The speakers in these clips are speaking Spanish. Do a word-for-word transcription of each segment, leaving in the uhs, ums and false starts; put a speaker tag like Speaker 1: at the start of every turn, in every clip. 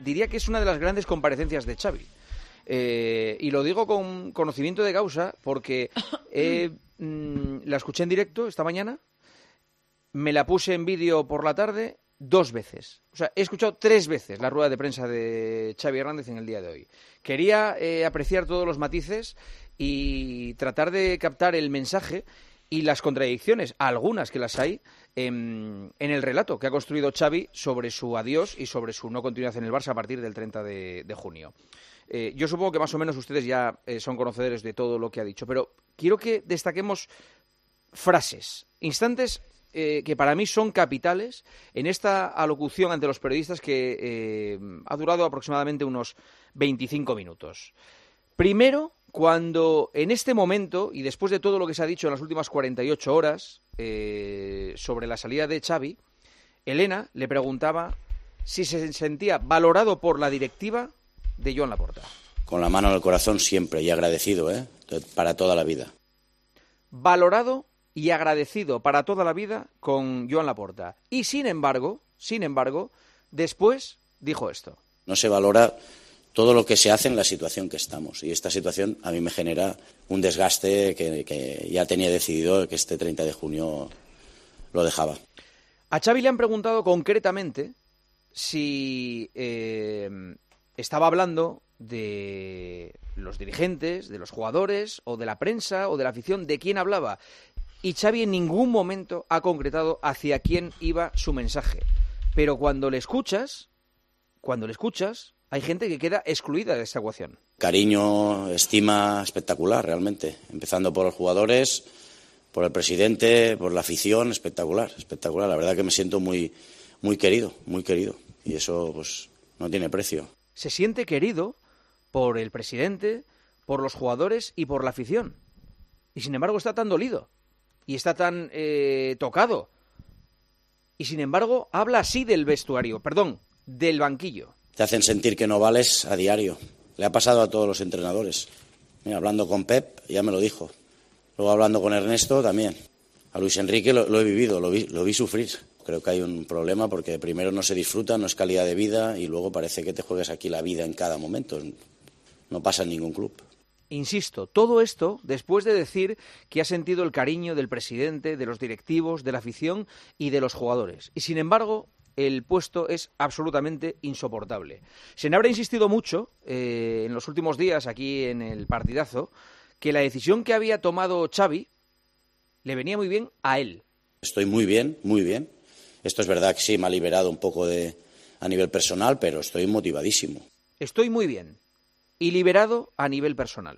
Speaker 1: Diría que es una de las grandes comparecencias de Xavi. Eh, y lo digo con conocimiento de causa porque eh, mmm, la escuché en directo esta mañana, me la puse en vídeo por la tarde dos veces. O sea, he escuchado tres veces la rueda de prensa de Xavi Hernández en el día de hoy. Quería eh, apreciar todos los matices y tratar de captar el mensaje y las contradicciones, algunas que las hay, en, en el relato que ha construido Xavi sobre su adiós y sobre su no continuidad en el Barça a partir del treinta de junio. Eh, yo supongo que más o menos ustedes ya eh, son conocedores de todo lo que ha dicho, pero quiero que destaquemos frases, instantes eh, que para mí son capitales en esta alocución ante los periodistas que eh, ha durado aproximadamente unos veinticinco minutos. Primero, cuando en este momento, y después de todo lo que se ha dicho en las últimas cuarenta y ocho horas eh, sobre la salida de Xavi, Elena le preguntaba si se sentía valorado por la directiva de Joan Laporta.
Speaker 2: Con la mano en el corazón siempre y agradecido, ¿eh? Para toda la vida.
Speaker 1: Valorado y agradecido para toda la vida con Joan Laporta. Y sin embargo, sin embargo, después dijo esto.
Speaker 2: No se valora todo lo que se hace en la situación que estamos. Y esta situación a mí me genera un desgaste que, que ya tenía decidido que este treinta de junio lo dejaba.
Speaker 1: A Xavi le han preguntado concretamente si eh, estaba hablando de los dirigentes, de los jugadores, o de la prensa, o de la afición, de quién hablaba. Y Xavi en ningún momento ha concretado hacia quién iba su mensaje. Pero cuando le escuchas, cuando le escuchas, hay gente que queda excluida de esta ecuación.
Speaker 2: Cariño, estima espectacular, realmente. Empezando por los jugadores, por el presidente, por la afición, espectacular, espectacular. La verdad que me siento muy, muy querido, muy querido. Y eso, pues, no tiene precio.
Speaker 1: Se siente querido por el presidente, por los jugadores y por la afición. Y sin embargo está tan dolido. Y está tan eh, tocado. Y sin embargo habla así del vestuario, perdón, del banquillo.
Speaker 2: Te hacen sentir que no vales a diario. Le ha pasado a todos los entrenadores. Mira, hablando con Pep, ya me lo dijo. Luego hablando con Ernesto, también. A Luis Enrique lo, lo he vivido, lo vi, lo vi sufrir. Creo que hay un problema porque primero no se disfruta, no es calidad de vida y luego parece que te juegas aquí la vida en cada momento. No pasa en ningún club.
Speaker 1: Insisto, todo esto después de decir que ha sentido el cariño del presidente, de los directivos, de la afición y de los jugadores. Y sin embargo, el puesto es absolutamente insoportable. Se me habrá insistido mucho eh, en los últimos días aquí en el partidazo que la decisión que había tomado Xavi le venía muy bien a él.
Speaker 2: Estoy muy bien, muy bien. Esto es verdad que sí, me ha liberado un poco de, a nivel personal, pero estoy motivadísimo.
Speaker 1: Estoy muy bien y liberado a nivel personal.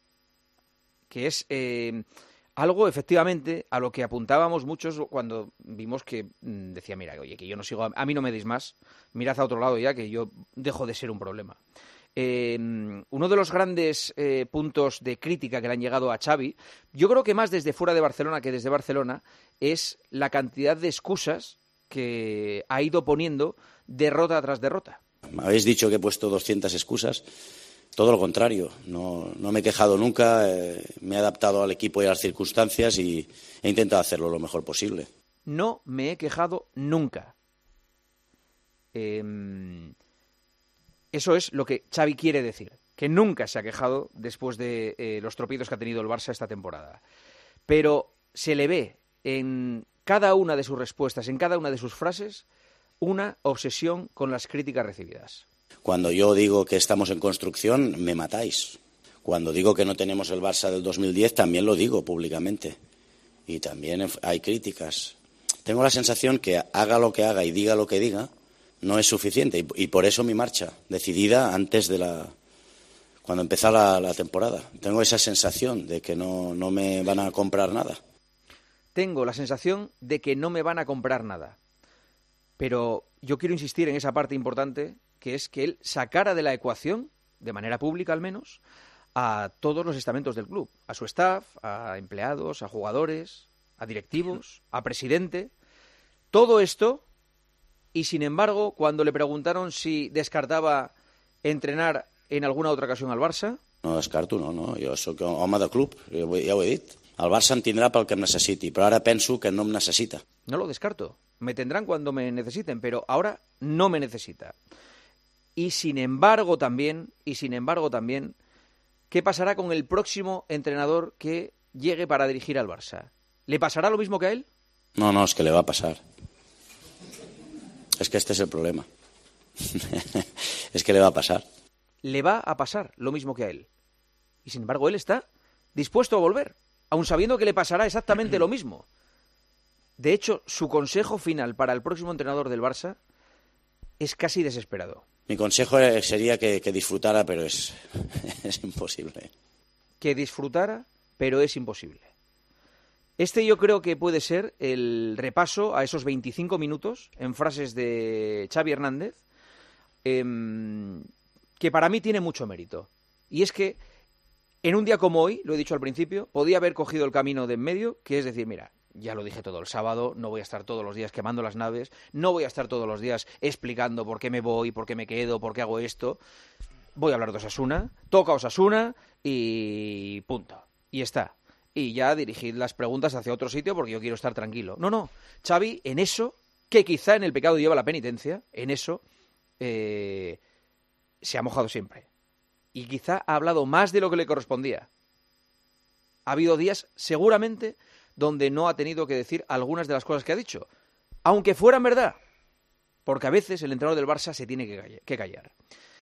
Speaker 1: Que es eh, algo, efectivamente, a lo que apuntábamos muchos cuando vimos que mmm, decía, mira, oye, que yo no sigo, a, a mí no me deis más, mirad a otro lado ya, que yo dejo de ser un problema. Eh, uno de los grandes eh, puntos de crítica que le han llegado a Xavi, yo creo que más desde fuera de Barcelona que desde Barcelona, es la cantidad de excusas que ha ido poniendo derrota tras derrota.
Speaker 2: Me habéis dicho que he puesto doscientas excusas. Todo lo contrario, no, no me he quejado nunca, eh, me he adaptado al equipo y a las circunstancias y he intentado hacerlo lo mejor posible.
Speaker 1: No me he quejado nunca. Eh, eso es lo que Xavi quiere decir, que nunca se ha quejado después de eh, los tropiezos que ha tenido el Barça esta temporada. Pero se le ve en cada una de sus respuestas, en cada una de sus frases, una obsesión con las críticas recibidas.
Speaker 2: Cuando yo digo que estamos en construcción, me matáis. Cuando digo que no tenemos el Barça del dos mil diez, también lo digo públicamente. Y también hay críticas. Tengo la sensación que haga lo que haga y diga lo que diga, no es suficiente. Y, y por eso mi marcha, decidida antes de la... cuando empezó la, la temporada. Tengo esa sensación de que no, no me van a comprar nada.
Speaker 1: Tengo la sensación de que no me van a comprar nada. Pero yo quiero insistir en esa parte importante, que es que él sacara de la ecuación, de manera pública al menos, a todos los estamentos del club, a su staff, a empleados, a jugadores, a directivos, a presidente. Todo esto, y sin embargo, cuando le preguntaron si descartaba entrenar en alguna otra ocasión al Barça...
Speaker 2: No descarto, no, no. Jo soc home de club, ja ho he dit. El Barça em tindrà pel que em necessiti, però ara penso que no em necessita.
Speaker 1: No lo descarto. Me tendrán cuando me necesiten, pero ahora no me necesita. Y sin embargo también, y sin embargo también, ¿qué pasará con el próximo entrenador que llegue para dirigir al Barça? ¿Le pasará lo mismo que a él?
Speaker 2: No, no, es que le va a pasar. Es que este es el problema. Es que le va a pasar.
Speaker 1: Le va a pasar lo mismo que a él. Y sin embargo él está dispuesto a volver, aun sabiendo que le pasará exactamente lo mismo. De hecho, su consejo final para el próximo entrenador del Barça es casi desesperado.
Speaker 2: Mi consejo sería que, que disfrutara, pero es, es imposible.
Speaker 1: Que disfrutara, pero es imposible. Este yo creo que puede ser el repaso a esos veinticinco minutos en frases de Xavi Hernández, eh, que para mí tiene mucho mérito. Y es que en un día como hoy, lo he dicho al principio, podía haber cogido el camino de en medio, que es decir, mira, ya lo dije todo el sábado, no voy a estar todos los días quemando las naves, no voy a estar todos los días explicando por qué me voy, por qué me quedo, por qué hago esto. Voy a hablar de Osasuna, toca Osasuna y punto. Y está. Y ya dirigid las preguntas hacia otro sitio porque yo quiero estar tranquilo. No, no. Xavi, en eso, que quizá en el pecado lleva la penitencia, en eso eh, se ha mojado siempre. Y quizá ha hablado más de lo que le correspondía. Ha habido días, seguramente, donde no ha tenido que decir algunas de las cosas que ha dicho, aunque fueran verdad, porque a veces el entrenador del Barça se tiene que callar.